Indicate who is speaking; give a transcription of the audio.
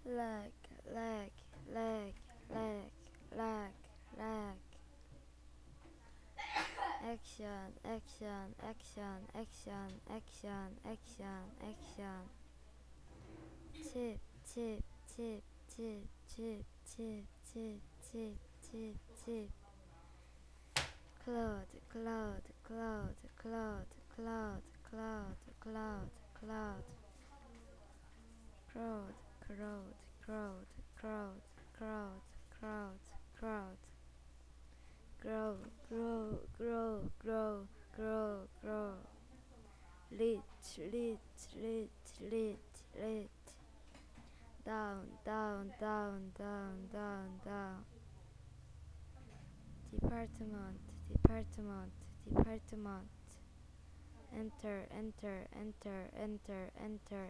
Speaker 1: leg, leg, leg, leg, leg, leg. Action, action, action, action, action, action, action. Tip, tip, tip, tip, tip, tip, tip, tip, tip, tip. Cloud, cloud, cloud, cloud, cloud, cloud, cloud, cloud. Crowd, crowd, crowd, crowd, crowd, crowd, crowd. Grow, grow, grow, grow, grow, grow. Lit, lit, lit, lit, lit. Down, down, down, down, down, down. Department, department, department. Enter, enter, enter, enter, enter,